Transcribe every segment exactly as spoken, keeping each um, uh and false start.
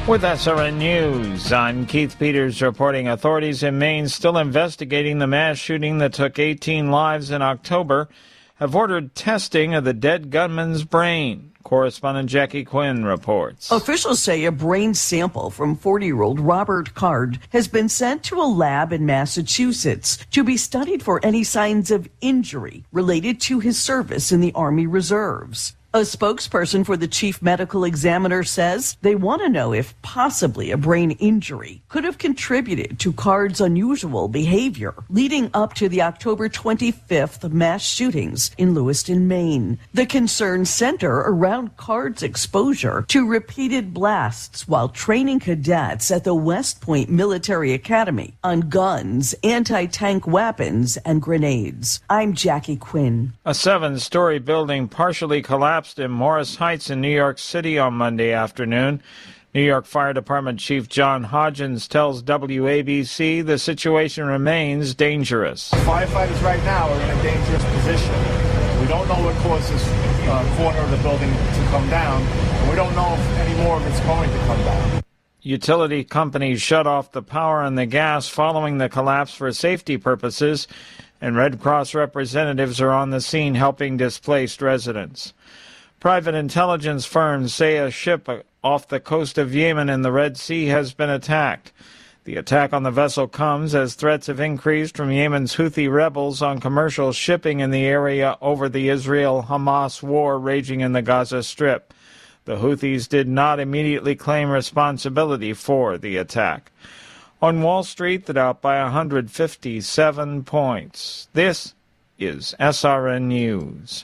With S R N News, I'm Keith Peters reporting authorities in Maine still investigating the mass shooting that took eighteen lives in October have ordered testing of the dead gunman's brain. Correspondent Jackie Quinn reports. Officials say a brain sample from forty-year-old Robert Card has been sent to a lab in Massachusetts to be studied for any signs of injury related to his service in the Army Reserves. A spokesperson for the chief medical examiner says they want to know if possibly a brain injury could have contributed to Card's unusual behavior leading up to the October twenty-fifth mass shootings in Lewiston, Maine. The concerns center around Card's exposure to repeated blasts while training cadets at the West Point Military Academy on guns, anti-tank weapons, and grenades. I'm Jackie Quinn. A seven-story building partially collapsed in Morris Heights in New York City on Monday afternoon. New York Fire Department Chief John Hodgins tells W A B C the situation remains dangerous. Firefighters right now are in a dangerous position. We don't know what caused this uh, corner of the building to come down, and we don't know if any more of it's going to come down. Utility companies shut off the power and the gas following the collapse for safety purposes, and Red Cross representatives are on the scene helping displaced residents. Private intelligence firms say a ship off the coast of Yemen in the Red Sea has been attacked. The attack on the vessel comes as threats have increased from Yemen's Houthi rebels on commercial shipping in the area over the Israel-Hamas war raging in the Gaza Strip. The Houthis did not immediately claim responsibility for the attack. On Wall Street, the Dow up by one hundred fifty-seven points. This is S R N News.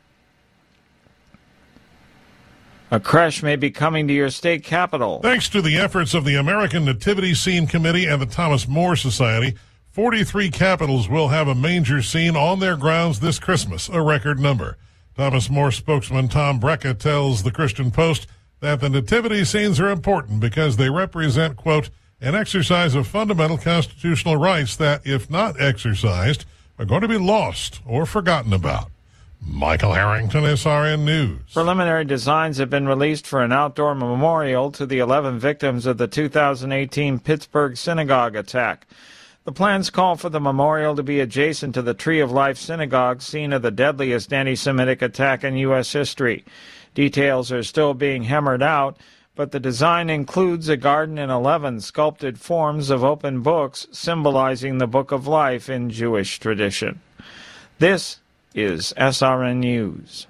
A creche may be coming to your state capital. Thanks to the efforts of the American Nativity Scene Committee and the Thomas More Society, forty-three capitals will have a manger scene on their grounds this Christmas, a record number. Thomas More spokesman Tom Brecka tells the Christian Post that the nativity scenes are important because they represent, quote, an exercise of fundamental constitutional rights that, if not exercised, are going to be lost or forgotten about. Michael Harrington, S R N News. Preliminary designs have been released for an outdoor memorial to the eleven victims of the two thousand eighteen Pittsburgh synagogue attack. The plans call for the memorial to be adjacent to the Tree of Life synagogue, scene of the deadliest anti-Semitic attack in U S history. Details are still being hammered out, but the design includes a garden and eleven sculpted forms of open books symbolizing the Book of Life in Jewish tradition. This is S R N News.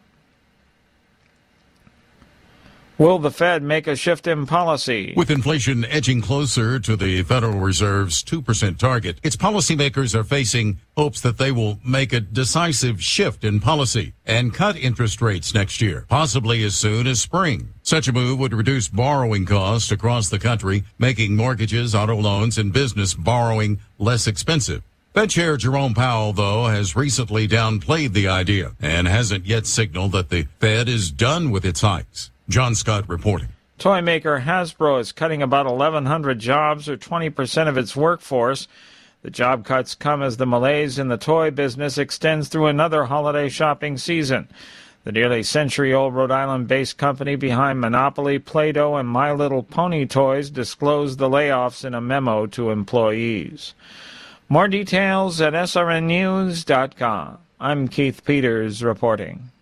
Will the Fed make a shift in policy? With inflation edging closer to the Federal Reserve's two percent target, its policymakers are facing hopes that they will make a decisive shift in policy and cut interest rates next year, possibly as soon as spring. Such a move would reduce borrowing costs across the country, making mortgages, auto loans, and business borrowing less expensive. Fed Chair Jerome Powell, though, has recently downplayed the idea and hasn't yet signaled that the Fed is done with its hikes. John Scott reporting. Toy maker Hasbro is cutting about eleven hundred jobs, or twenty percent of its workforce. The job cuts come as the malaise in the toy business extends through another holiday shopping season. The nearly century-old Rhode Island-based company behind Monopoly, Play-Doh, and My Little Pony toys disclosed the layoffs in a memo to employees. More details at S R N news dot com. I'm Keith Peters reporting.